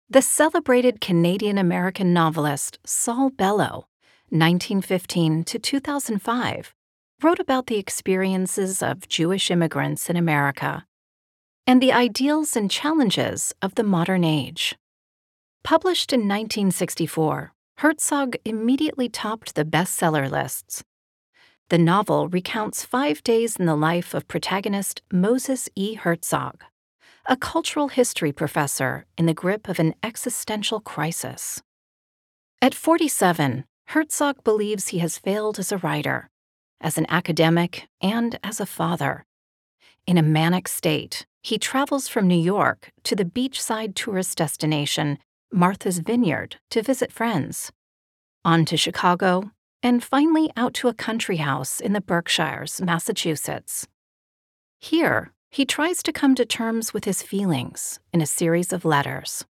The celebrated Canadian-American novelist Saul Bellow, 1915 to 2005, wrote about the experiences of Jewish immigrants in America and the ideals and challenges of the modern age. Published in 1964, Herzog immediately topped the bestseller lists. The novel recounts 5 days in the life of protagonist Moses E. Herzog, a cultural history professor in the grip of an existential crisis. At 47, Herzog believes he has failed as a writer, as an academic, and as a father. In a manic state, he travels from New York to the beachside tourist destination Martha's Vineyard to visit friends, on to Chicago, and finally out to a country house in the Berkshires, Massachusetts. Here, he tries to come to terms with his feelings in a series of letters.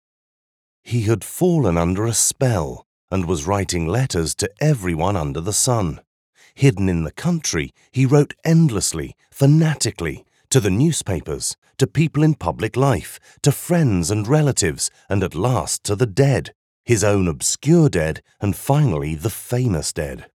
He had fallen under a spell and was writing letters to everyone under the sun. Hidden in the country, he wrote endlessly, fanatically, to the newspapers, to people in public life, to friends and relatives, and at last to the dead, his own obscure dead, and finally the famous dead.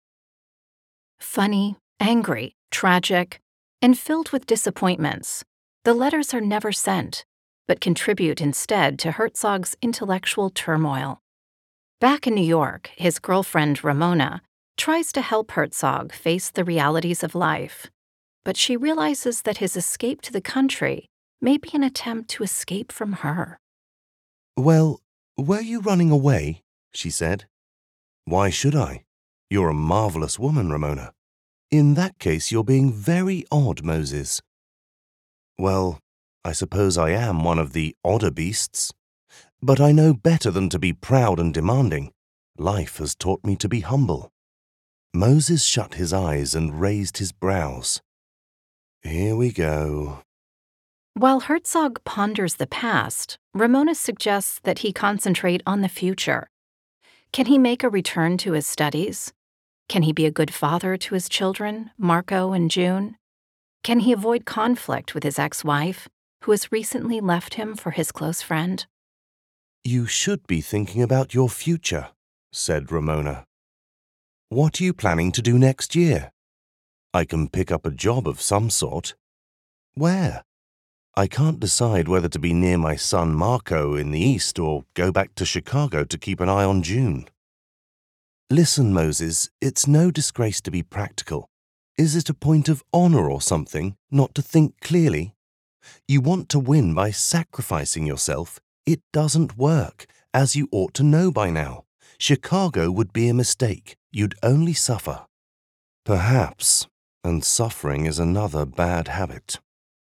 Funny, angry, tragic, and filled with disappointments, the letters are never sent, but contribute instead to Herzog's intellectual turmoil. Back in New York, his girlfriend Ramona tries to help Herzog face the realities of life, but she realizes that his escape to the country may be an attempt to escape from her. "Well, were you running away?" she said. "Why should I? You're a marvelous woman, Ramona. In that case, you're being very odd, Moses." "Well, I suppose I am one of the odder beasts. But I know better than to be proud and demanding. Life has taught me to be humble." Moses shut his eyes and raised his brows. "Here we go." While Herzog ponders the past, Ramona suggests that he concentrate on the future. Can he make a return to his studies? Can he be a good father to his children, Marco and June? Can he avoid conflict with his ex-wife, who has recently left him for his close friend? "You should be thinking about your future," said Ramona. "What are you planning to do next year? I can pick up a job of some sort." "Where?" "I can't decide whether to be near my son Marco in the east or go back to Chicago to keep an eye on June." "Listen, Moses, it's no disgrace to be practical. Is it a point of honor or something not to think clearly? You want to win by sacrificing yourself. It doesn't work, as you ought to know by now. Chicago would be a mistake. You'd only suffer." "Perhaps, and suffering is another bad habit."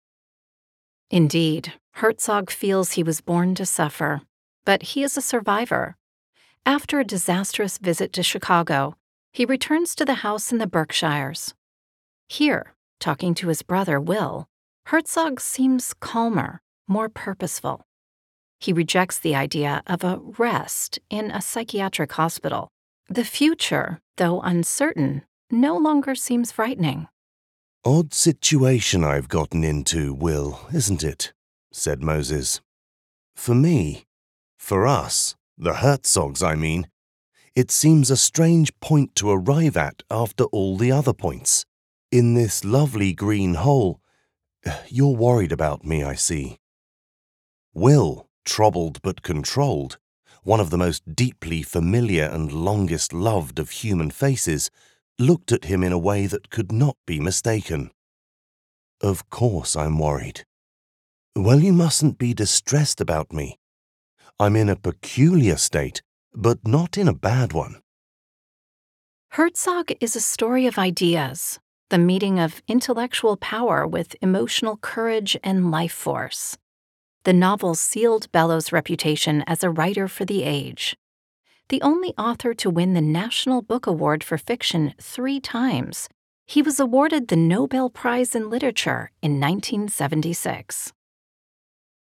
Indeed, Herzog feels he was born to suffer, but he is a survivor. After a disastrous visit to Chicago, he returns to the house in the Berkshires. Here, talking to his brother Will, Herzog seems calmer, more purposeful. He rejects the idea of a rest in a psychiatric hospital. The future, though uncertain, no longer seems frightening. "Odd situation I've gotten into, Will, isn't it?" said Moses. "For me, for us, the Herzogs, I mean, it seems a strange point to arrive at after all the other points. In this lovely green hole, you're worried about me, I see." Will, troubled but controlled, one of the most deeply familiar and longest loved of human faces, looked at him in a way that could not be mistaken. "Of course I'm worried." "Well, you mustn't be distressed about me. I'm in a peculiar state, but not in a bad one." Herzog is a story of ideas, the meeting of intellectual power with emotional courage and life force. The novel sealed Bellow's reputation as a writer for the age. The only author to win the National Book Award for Fiction 3 times, he was awarded the Nobel Prize in Literature in 1976.